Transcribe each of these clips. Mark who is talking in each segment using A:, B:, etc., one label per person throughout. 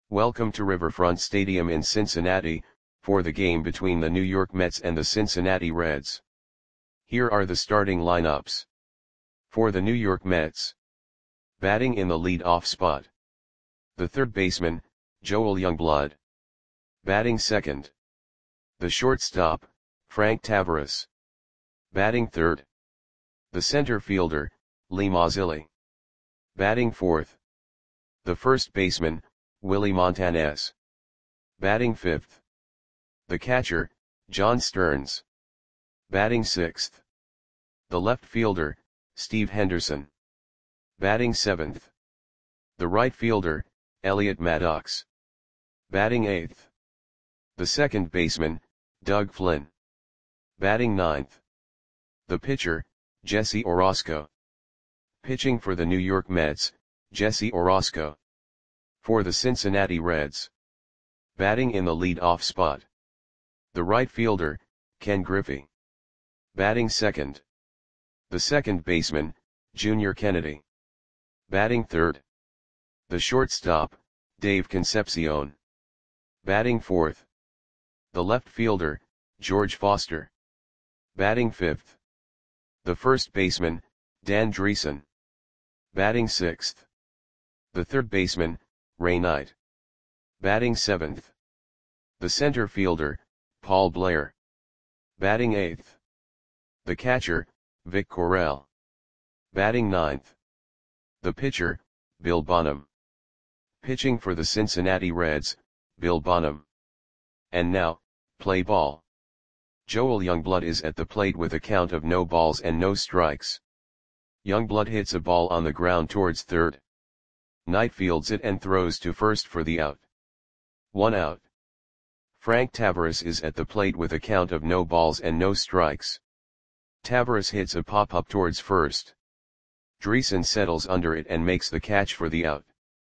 A: Welcome to Riverfront Stadium in Cincinnati, for the game between the New York Mets and the Cincinnati Reds. Here are the starting lineups. For the New York Mets. Batting in the lead-off spot. The third baseman, Joel Youngblood. Batting second. The shortstop, Frank Taveras. Batting third. The center fielder, Lee Mazzilli. Batting fourth. The first baseman, Willie Montanez. Batting fifth. The catcher, John Stearns. Batting sixth. The left fielder, Steve Henderson. Batting seventh. The right fielder, Elliot Maddox. Batting eighth. The second baseman, Doug Flynn. Batting ninth. The pitcher, Jesse Orosco. Pitching for the New York Mets, Jesse Orosco. For the Cincinnati Reds. Batting in the lead-off spot. The right fielder, Ken Griffey. Batting second. The second baseman, Junior Kennedy. Batting third. The shortstop, Dave Concepcion. Batting fourth. The left fielder, George Foster. Batting fifth. The first baseman, Dan Dreesen. Batting sixth. The third baseman, Ray Knight. Batting seventh. The center fielder, Paul Blair. Batting eighth. The catcher, Vic Correll. Batting ninth. The pitcher, Bill Bonham. Pitching for the Cincinnati Reds, Bill Bonham. And now, play ball. Joel Youngblood is at the plate with a count of no balls and no strikes. Youngblood hits a ball on the ground towards third. Knight fields it and throws to first for the out. 1 out. Frank Taveras is at the plate with a count of no balls and no strikes. Taveras hits a pop-up towards first. Dreesen settles under it and makes the catch for the out.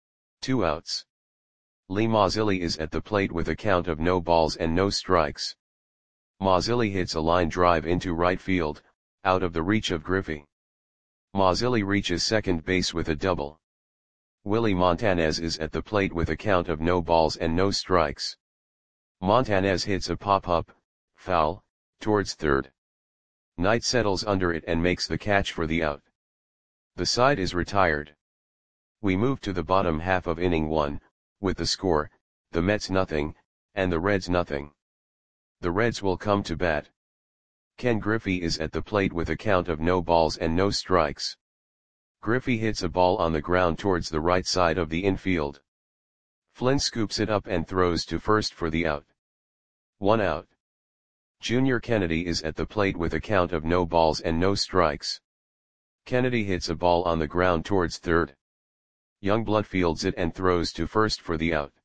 A: 2 outs. Lee Mazzilli is at the plate with a count of no balls and no strikes. Mazzilli hits a line drive into right field, out of the reach of Griffey. Mazzilli reaches second base with a double. Willie Montanez is at the plate with a count of no balls and no strikes. Montanez hits a pop-up, foul, towards third. Knight settles under it and makes the catch for the out. The side is retired. We move to the bottom half of inning 1, with the score, the Mets nothing, and the Reds nothing. The Reds will come to bat. Ken Griffey is at the plate with a count of no balls and no strikes. Griffey hits a ball on the ground towards the right side of the infield. Flynn scoops it up and throws to first for the out. 1 out. Junior Kennedy is at the plate with a count of no balls and no strikes. Kennedy hits a ball on the ground towards third. Youngblood fields it and throws to first for the out.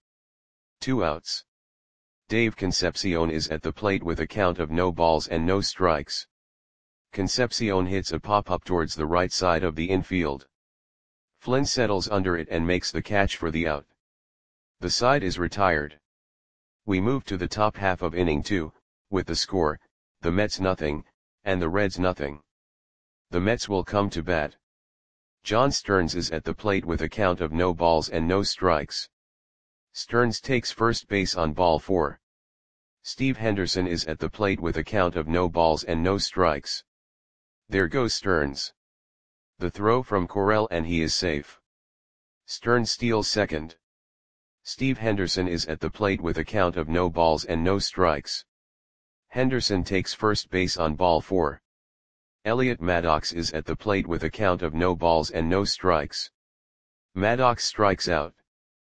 A: 2 outs. Dave Concepcion is at the plate with a count of no balls and no strikes. Concepcion hits a pop-up towards the right side of the infield. Flynn settles under it and makes the catch for the out. The side is retired. We move to the top half of inning 2, with the score, the Mets nothing, and the Reds nothing. The Mets will come to bat. John Stearns is at the plate with a count of no balls and no strikes. Stearns takes first base on ball 4. Steve Henderson is at the plate with a count of no balls and no strikes. There goes Stearns. The throw from Correll and he is safe. Stearns steals second. Steve Henderson is at the plate with a count of no balls and no strikes. Henderson takes first base on ball 4. Elliot Maddox is at the plate with a count of no balls and no strikes. Maddox strikes out.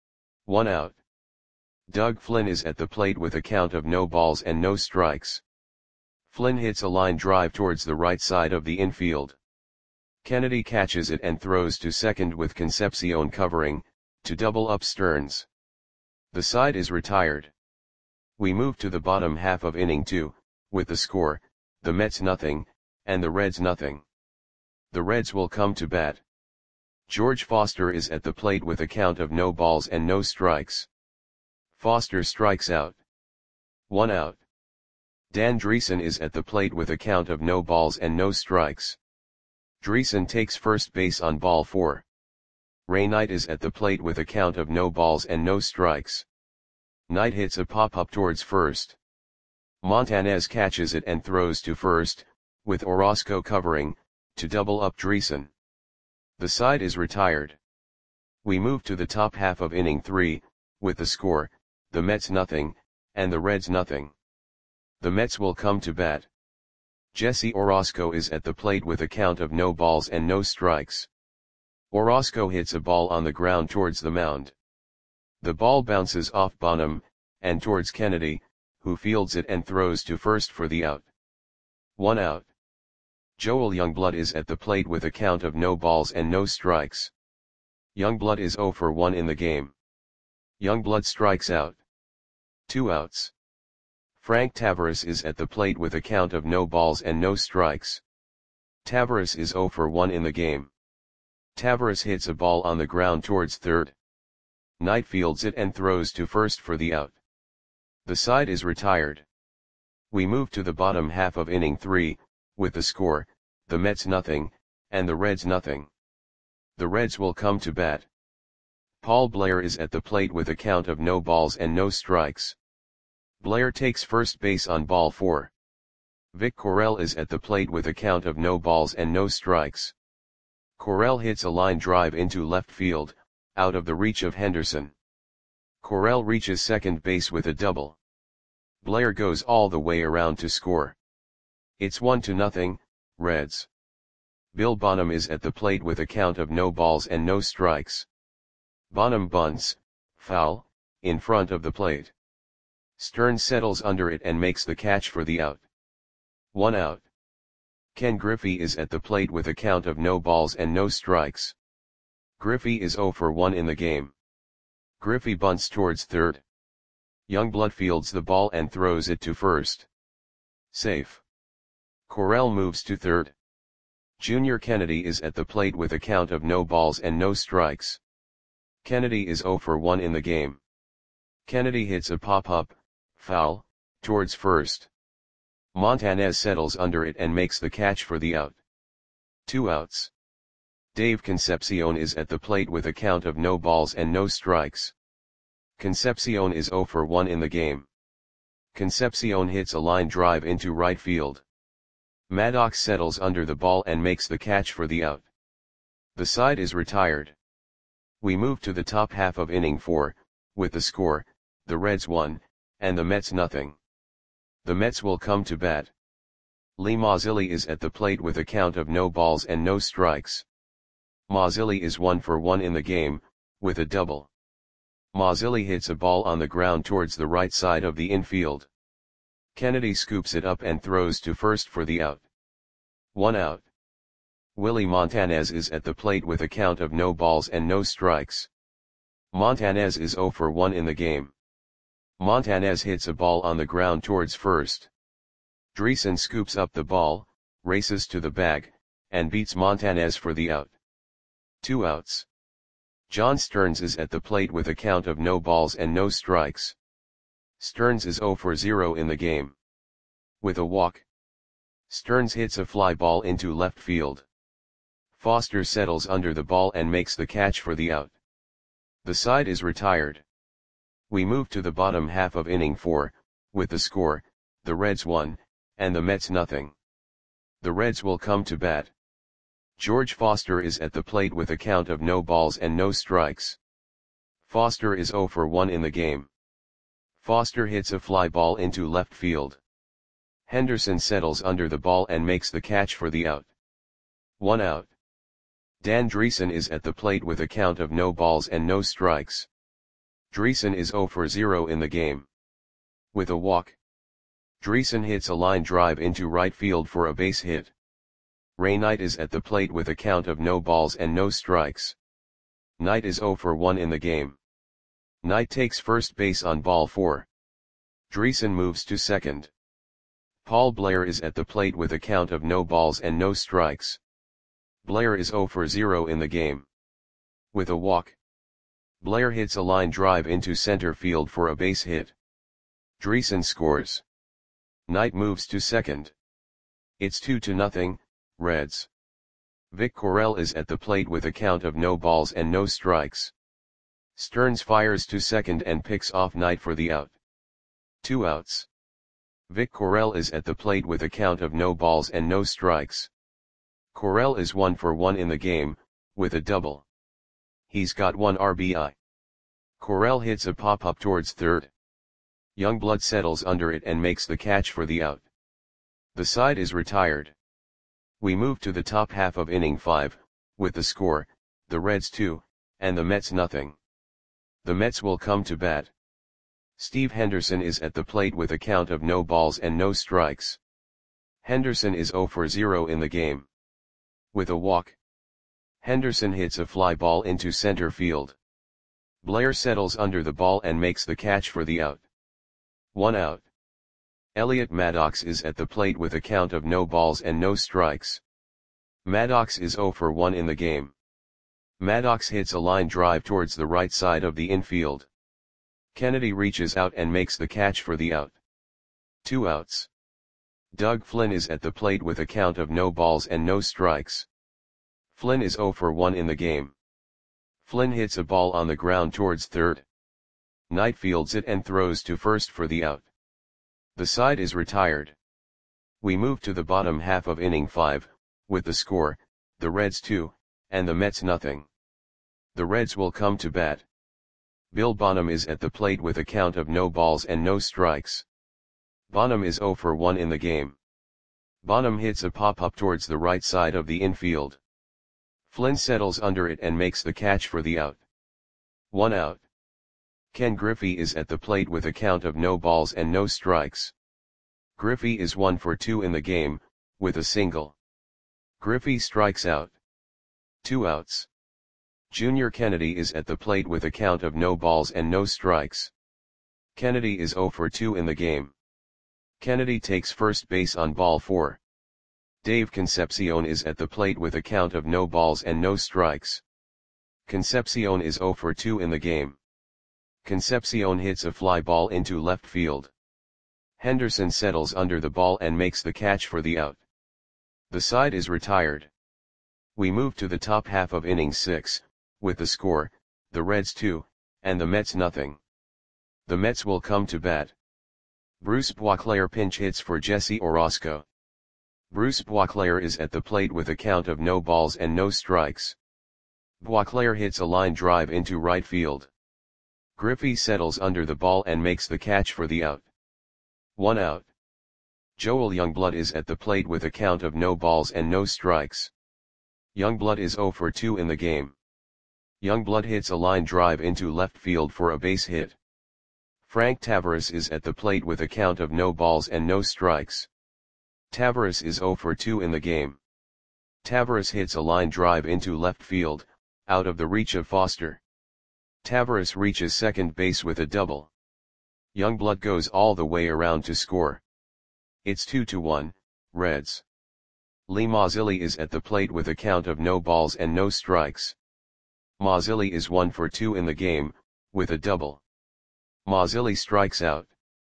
A: 1 out. Doug Flynn is at the plate with a count of no balls and no strikes. Flynn hits a line drive towards the right side of the infield. Kennedy catches it and throws to second with Concepcion covering, to double up Stearns. The side is retired. We move to the bottom half of inning 2, with the score, the Mets nothing, and the Reds nothing. The Reds will come to bat. George Foster is at the plate with a count of no balls and no strikes. Foster strikes out. 1 out. Dan Dreesen is at the plate with a count of no balls and no strikes. Dreesen takes first base on ball 4. Ray Knight is at the plate with a count of no balls and no strikes. Knight hits a pop-up towards first. Montanez catches it and throws to first, with Orozco covering, to double up Dreesen. The side is retired. We move to the top half of inning 3, with the score, the Mets nothing, and the Reds nothing. The Mets will come to bat. Jesse Orozco is at the plate with a count of no balls and no strikes. Orozco hits a ball on the ground towards the mound. The ball bounces off Bonham, and towards Kennedy, who fields it and throws to first for the out. 1 out. Joel Youngblood is at the plate with a count of no balls and no strikes. Youngblood is 0 for 1 in the game. Youngblood strikes out. 2 outs. Frank Taveras is at the plate with a count of no balls and no strikes. Taveras is 0 for 1 in the game. Taveras hits a ball on the ground towards third. Knight fields it and throws to first for the out. The side is retired. We move to the bottom half of inning 3, with the score, the Mets nothing, and the Reds nothing. The Reds will come to bat. Paul Blair is at the plate with a count of no balls and no strikes. Blair takes first base on ball 4. Vic Correll is at the plate with a count of no balls and no strikes. Correll hits a line drive into left field, out of the reach of Henderson. Correll reaches second base with a double. Blair goes all the way around to score. It's 1-0, Reds. Bill Bonham is at the plate with a count of no balls and no strikes. Bonham bunts, foul, in front of the plate. Stearns settles under it and makes the catch for the out. 1 out. Ken Griffey is at the plate with a count of no balls and no strikes. Griffey is 0 for 1 in the game. Griffey bunts towards third. Youngblood fields the ball and throws it to first. Safe. Correll moves to third. Junior Kennedy is at the plate with a count of no balls and no strikes. Kennedy is 0 for 1 in the game. Kennedy hits a pop-up, foul, towards first. Montanez settles under it and makes the catch for the out. 2 outs. Dave Concepcion is at the plate with a count of no balls and no strikes. Concepcion is 0 for 1 in the game. Concepcion hits a line drive into right field. Maddox settles under the ball and makes the catch for the out. The side is retired. We move to the top half of inning 4, with the score, the Reds 1, and the Mets nothing. The Mets will come to bat. Lee Mazzilli is at the plate with a count of no balls and no strikes. Mazzilli is 1 for 1 in the game, with a double. Mazzilli hits a ball on the ground towards the right side of the infield. Kennedy scoops it up and throws to first for the out. 1 out. Willie Montanez is at the plate with a count of no balls and no strikes. Montanez is 0 for 1 in the game. Montanez hits a ball on the ground towards first. Dreesen scoops up the ball, races to the bag, and beats Montanez for the out. 2 outs. John Stearns is at the plate with a count of no balls and no strikes. Stearns is 0 for 0 in the game. With a walk. Stearns hits a fly ball into left field. Foster settles under the ball and makes the catch for the out. The side is retired. We move to the bottom half of inning 4, with the score, the Reds 1, and the Mets nothing. The Reds will come to bat. George Foster is at the plate with a count of no balls and no strikes. Foster is 0 for 1 in the game. Foster hits a fly ball into left field. Henderson settles under the ball and makes the catch for the out. 1 out. Dan Dreesen is at the plate with a count of no balls and no strikes. Dreesen is 0 for 0 in the game. With a walk. Dreesen hits a line drive into right field for a base hit. Ray Knight is at the plate with a count of no balls and no strikes. Knight is 0 for 1 in the game. Knight takes first base on ball 4. Dreesen moves to second. Paul Blair is at the plate with a count of no balls and no strikes. Blair is 0 for 0 in the game. With a walk. Blair hits a line drive into center field for a base hit. Dreesen scores. Knight moves to second. It's 2-0, Reds. Vic Correll is at the plate with a count of no balls and no strikes. Stearns fires to second and picks off Knight for the out. 2 outs. Vic Correll is at the plate with a count of no balls and no strikes. Correll is 1 for 1 in the game, with a double. He's got 1 RBI. Correll hits a pop-up towards third. Youngblood settles under it and makes the catch for the out. The side is retired. We move to the top half of inning 5, with the score, the Reds 2, and the Mets nothing. The Mets will come to bat. Steve Henderson is at the plate with a count of no balls and no strikes. Henderson is 0 for 0 in the game. With a walk, Henderson hits a fly ball into center field. Blair settles under the ball and makes the catch for the out. 1 out. Elliot Maddox is at the plate with a count of no balls and no strikes. Maddox is 0 for 1 in the game. Maddox hits a line drive towards the right side of the infield. Kennedy reaches out and makes the catch for the out. 2 outs. Doug Flynn is at the plate with a count of no balls and no strikes. Flynn is 0 for 1 in the game. Flynn hits a ball on the ground towards third. Knight fields it and throws to first for the out. The side is retired. We move to the bottom half of inning 5, with the score, the Reds 2, and the Mets nothing. The Reds will come to bat. Bill Bonham is at the plate with a count of no balls and no strikes. Bonham is 0 for 1 in the game. Bonham hits a pop-up towards the right side of the infield. Flynn settles under it and makes the catch for the out. 1 out. Ken Griffey is at the plate with a count of no balls and no strikes. Griffey is 1 for 2 in the game, with a single. Griffey strikes out. 2 outs. Junior Kennedy is at the plate with a count of no balls and no strikes. Kennedy is 0 for 2 in the game. Kennedy takes first base on ball 4. Dave Concepcion is at the plate with a count of no balls and no strikes. Concepcion is 0 for 2 in the game. Concepcion hits a fly ball into left field. Henderson settles under the ball and makes the catch for the out. The side is retired. We move to the top half of inning 6, with the score, the Reds 2, and the Mets nothing. The Mets will come to bat. Bruce Boisclair pinch hits for Jesse Orosco. Bruce Boisclair is at the plate with a count of no balls and no strikes. Boisclair hits a line drive into right field. Griffey settles under the ball and makes the catch for the out. 1 out. Joel Youngblood is at the plate with a count of no balls and no strikes. Youngblood is 0 for 2 in the game. Youngblood hits a line drive into left field for a base hit. Frank Tavares is at the plate with a count of no balls and no strikes. Tavares is 0 for 2 in the game. Tavares hits a line drive into left field, out of the reach of Foster. Tavares reaches second base with a double. Youngblood goes all the way around to score. It's 2-1, Reds. Lee Mazzilli is at the plate with a count of no balls and no strikes. Mazzilli is 1 for 2 in the game, with a double. Mazzilli strikes out.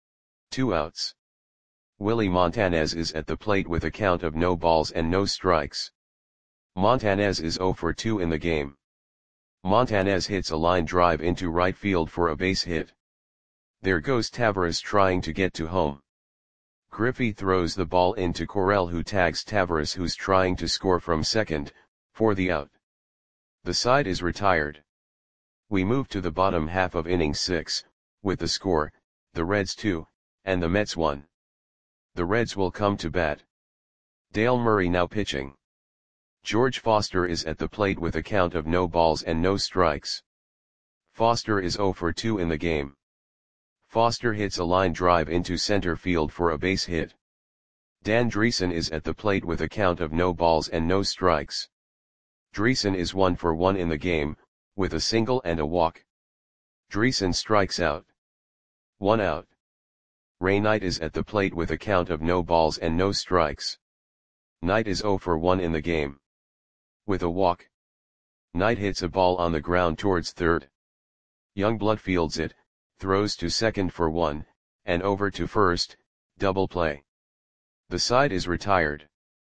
A: 2 outs. Willie Montanez is at the plate with a count of no balls and no strikes. Montanez is 0 for 2 in the game. Montanez hits a line drive into right field for a base hit. There goes Tavares trying to get to home. Griffey throws the ball into Correll, who tags Tavares, who's trying to score from second, for the out. The side is retired. We move to the bottom half of inning 6, with the score, the Reds 2, and the Mets 1. The Reds will come to bat. Dale Murray now pitching. George Foster is at the plate with a count of no balls and no strikes. Foster is 0 for 2 in the game. Foster hits a line drive into center field for a base hit. Dan Dreesen is at the plate with a count of no balls and no strikes. Dreesen is 1 for 1 in the game, with a single and a walk. Dreesen strikes out. 1 out. Ray Knight is at the plate with a count of no balls and no strikes. Knight is 0 for 1 in the game. With a walk, Knight hits a ball on the ground towards third. Youngblood fields it, throws to second for 1, and over to first, double play. The side is retired.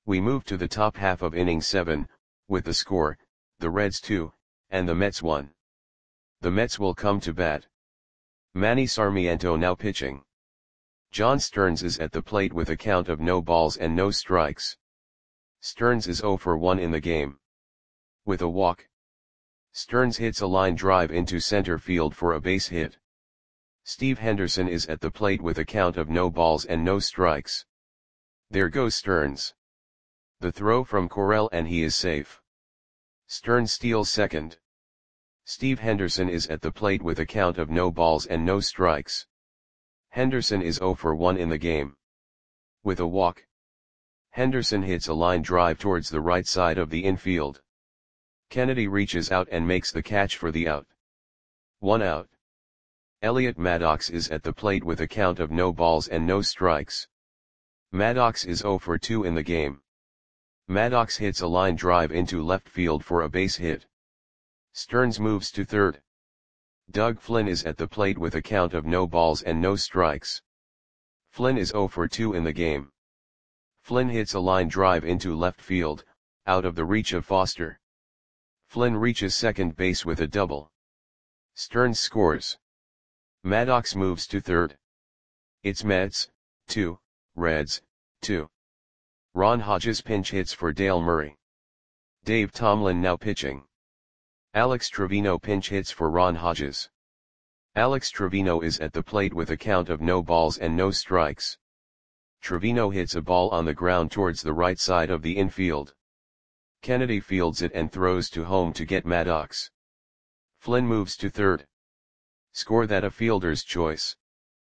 A: We move to the top half of inning 7, with the score, the Reds 2, and the Mets 1. The Mets will come to bat. Manny Sarmiento now pitching. John Stearns is at the plate with a count of no balls and no strikes. Stearns is 0 for 1 in the game. With a walk. Stearns hits a line drive into center field for a base hit. Steve Henderson is at the plate with a count of no balls and no strikes. There goes Stearns. The throw from Correll and he is safe. Stearns steals second. Steve Henderson is at the plate with a count of no balls and no strikes. Henderson is 0 for 1 in the game. With a walk. Henderson hits a line drive towards the right side of the infield. Kennedy reaches out and makes the catch for the out. 1 out. Elliot Maddox is at the plate with a count of no balls and no strikes. Maddox is 0 for 2 in the game. Maddox hits a line drive into left field for a base hit. Stearns moves to third. Doug Flynn is at the plate with a count of no balls and no strikes. Flynn is 0 for 2 in the game. Flynn hits a line drive into left field, out of the reach of Foster. Flynn reaches second base with a double. Stearns scores. Maddox moves to third. It's Mets, 2, Reds, 2. Ron Hodges pinch hits for Dale Murray. Dave Tomlin now pitching. Alex Trevino pinch hits for Ron Hodges. Alex Trevino is at the plate with a count of no balls and no strikes. Trevino hits a ball on the ground towards the right side of the infield. Kennedy fields it and throws to home to get Maddox. Flynn moves to third. Score that a fielder's choice.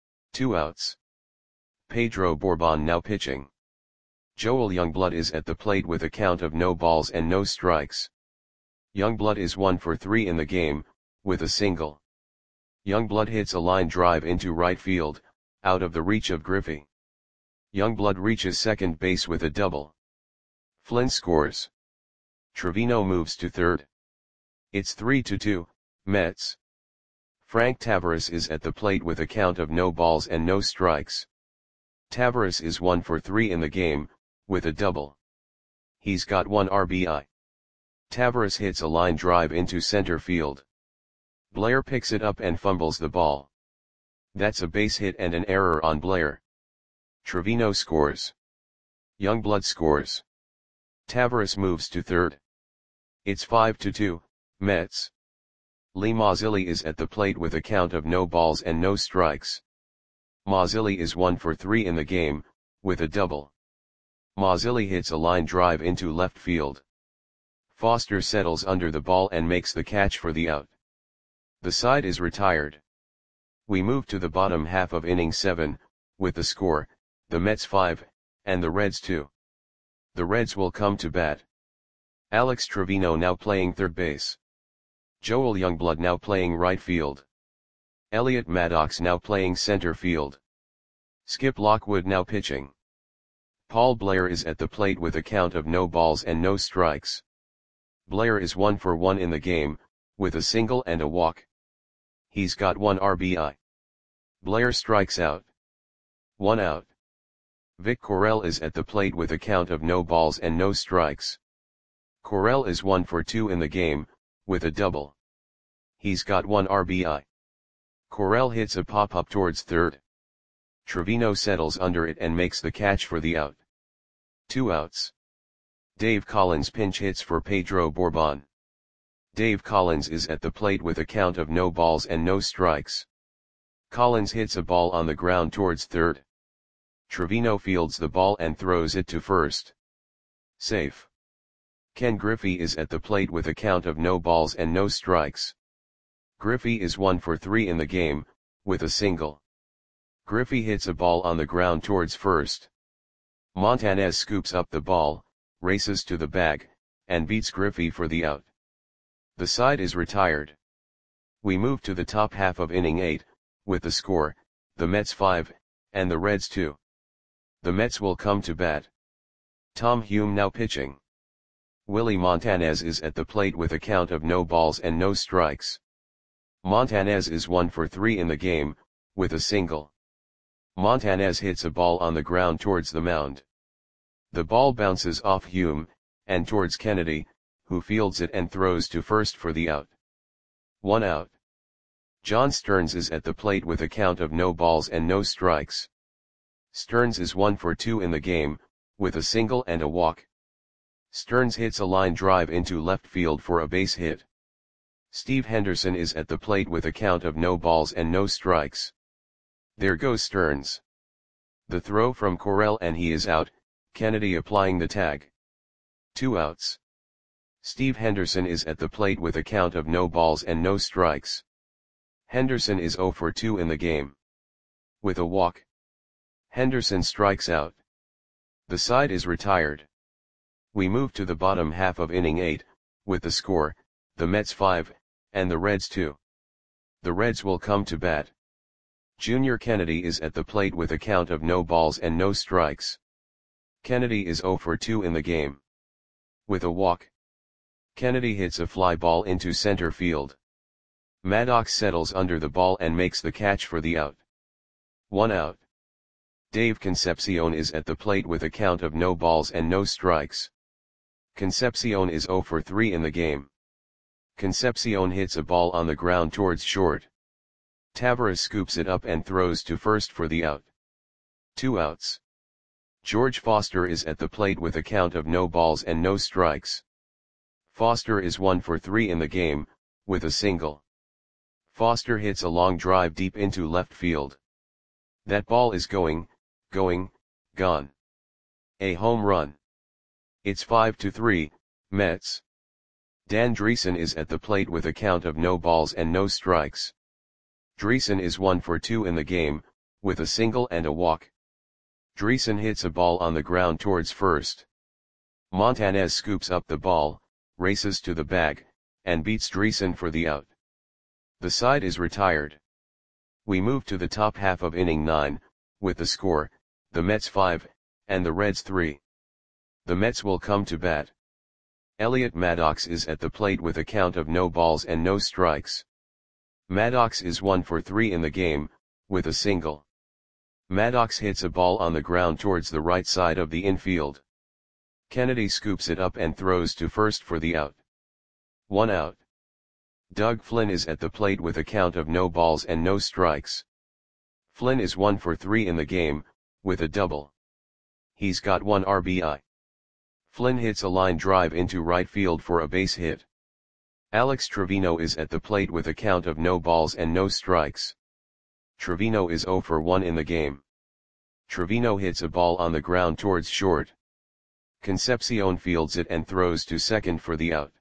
A: 2 outs. Pedro Bourbon now pitching. Joel Youngblood is at the plate with a count of no balls and no strikes. Youngblood is 1 for 3 in the game, with a single. Youngblood hits a line drive into right field, out of the reach of Griffey. Youngblood reaches second base with a double. Flynn scores. Trevino moves to third. It's 3-2, Mets. Frank Tavares is at the plate with a count of no balls and no strikes. Tavares is 1 for 3 in the game, with a double. He's got 1 RBI. Tavares hits a line drive into center field. Blair picks it up and fumbles the ball. That's a base hit and an error on Blair. Trevino scores. Youngblood scores. Tavares moves to third. It's 5-2, Mets. Lee Mazzilli is at the plate with a count of no balls and no strikes. Mazzilli is 1 for 3 in the game, with a double. Mazzilli hits a line drive into left field. Foster settles under the ball and makes the catch for the out. The side is retired. We move to the bottom half of inning 7, with the score, the Mets 5, and the Reds 2. The Reds will come to bat. Alex Trevino now playing third base. Joel Youngblood now playing right field. Elliot Maddox now playing center field. Skip Lockwood now pitching. Paul Blair is at the plate with a count of no balls and no strikes. Blair is 1 for 1 in the game, with a single and a walk. He's got 1 RBI. Blair strikes out. 1 out. Vic Correll is at the plate with a count of no balls and no strikes. Correll is 1 for 2 in the game, with a double. He's got 1 RBI. Correll hits a pop-up towards third. Trevino settles under it and makes the catch for the out. 2 outs. Dave Collins pinch hits for Pedro Bourbon. Dave Collins is at the plate with a count of no balls and no strikes. Collins hits a ball on the ground towards third. Trevino fields the ball and throws it to first. Safe. Ken Griffey is at the plate with a count of no balls and no strikes. Griffey is 1 for 3 in the game, with a single. Griffey hits a ball on the ground towards first. Montanez scoops up the ball, races to the bag, and beats Griffey for the out. The side is retired. We move to the top half of inning 8, with the score, the Mets 5, and the Reds 2. The Mets will come to bat. Tom Hume now pitching. Willie Montanez is at the plate with a count of no balls and no strikes. Montanez is 1 for 3 in the game, with a single. Montanez hits a ball on the ground towards the mound. The ball bounces off Hume, and towards Kennedy, who fields it and throws to first for the out. 1 out. John Stearns is at the plate with a count of no balls and no strikes. Stearns is 1 for 2 in the game, with a single and a walk. Stearns hits a line drive into left field for a base hit. Steve Henderson is at the plate with a count of no balls and no strikes. There goes Stearns. The throw from Correll and he is out, Kennedy applying the tag. 2 outs. Steve Henderson is at the plate with a count of no balls and no strikes. Henderson is 0 for 2 in the game. With a walk. Henderson strikes out. The side is retired. We move to the bottom half of inning 8, with the score, the Mets 5, and the Reds 2. The Reds will come to bat. Junior Kennedy is at the plate with a count of no balls and no strikes. Kennedy is 0 for 2 in the game. With a walk. Kennedy hits a fly ball into center field. Maddox settles under the ball and makes the catch for the out. 1 out. Dave Concepcion is at the plate with a count of no balls and no strikes. Concepcion is 0 for 3 in the game. Concepcion hits a ball on the ground towards short. Tavares scoops it up and throws to first for the out. 2 outs. George Foster is at the plate with a count of no balls and no strikes. Foster is 1 for 3 in the game, with a single. Foster hits a long drive deep into left field. That ball is gone. A home run. It's 5-3, Mets. Dan Dreesen is at the plate with a count of no balls and no strikes. Dreesen is 1 for 2 in the game, with a single and a walk. Dreesen hits a ball on the ground towards first. Montanez scoops up the ball, races to the bag, and beats Dreesen for the out. The side is retired. We move to the top half of inning 9, with the score, the Mets 5, and the Reds 3. The Mets will come to bat. Elliot Maddox is at the plate with a count of no balls and no strikes. Maddox is 1 for 3 in the game, with a single. Maddox hits a ball on the ground towards the right side of the infield. Kennedy scoops it up and throws to first for the out. 1 out. Doug Flynn is at the plate with a count of no balls and no strikes. Flynn is 1 for 3 in the game, with a double. He's got 1 RBI. Flynn hits a line drive into right field for a base hit. Alex Trevino is at the plate with a count of no balls and no strikes. Trevino is 0 for 1 in the game. Trevino hits a ball on the ground towards short. Concepcion fields it and throws to second for the out.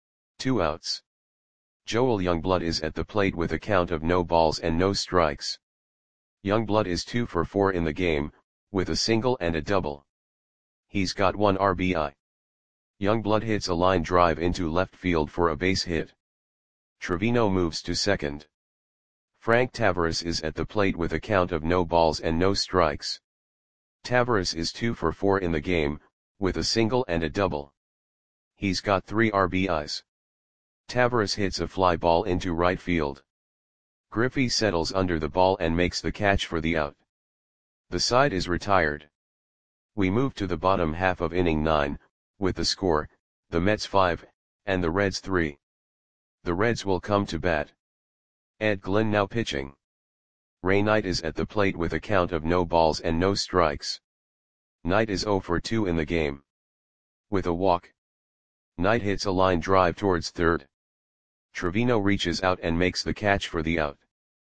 A: 2 outs. Joel Youngblood is at the plate with a count of no balls and no strikes. Youngblood is 2 for 4 in the game, with a single and a double. He's got 1 RBI. Youngblood hits a line drive into left field for a base hit. Trevino moves to second. Frank Tavares is at the plate with a count of no balls and no strikes. Tavares is 2 for 4 in the game, with a single and a double. He's got 3 RBIs. Tavares hits a fly ball into right field. Griffey settles under the ball and makes the catch for the out. The side is retired. We move to the bottom half of inning 9, with the score, the Mets 5, and the Reds 3. The Reds will come to bat. Ed Glynn now pitching. Ray Knight is at the plate with a count of no balls and no strikes. Knight is 0 for 2 in the game. With a walk. Knight hits a line drive towards third. Trevino reaches out and makes the catch for the out.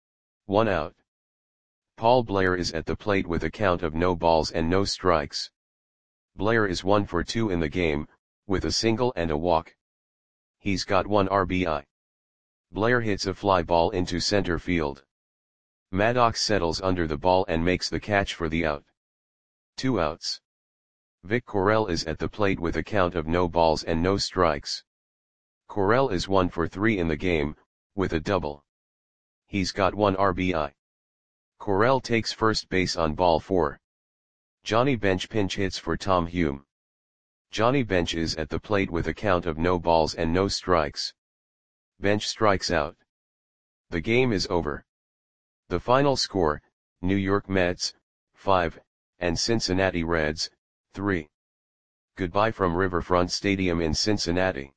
A: 1 out. Paul Blair is at the plate with a count of no balls and no strikes. Blair is 1 for 2 in the game, with a single and a walk. He's got 1 RBI. Blair hits a fly ball into center field. Maddox settles under the ball and makes the catch for the out. 2 outs. Vic Correll is at the plate with a count of no balls and no strikes. Correll is 1 for 3 in the game, with a double. He's got 1 RBI. Correll takes first base on ball 4. Johnny Bench pinch hits for Tom Hume. Johnny Bench is at the plate with a count of no balls and no strikes. Bench strikes out. The game is over. The final score, New York Mets, 5, and Cincinnati Reds, 3. Goodbye from Riverfront Stadium in Cincinnati.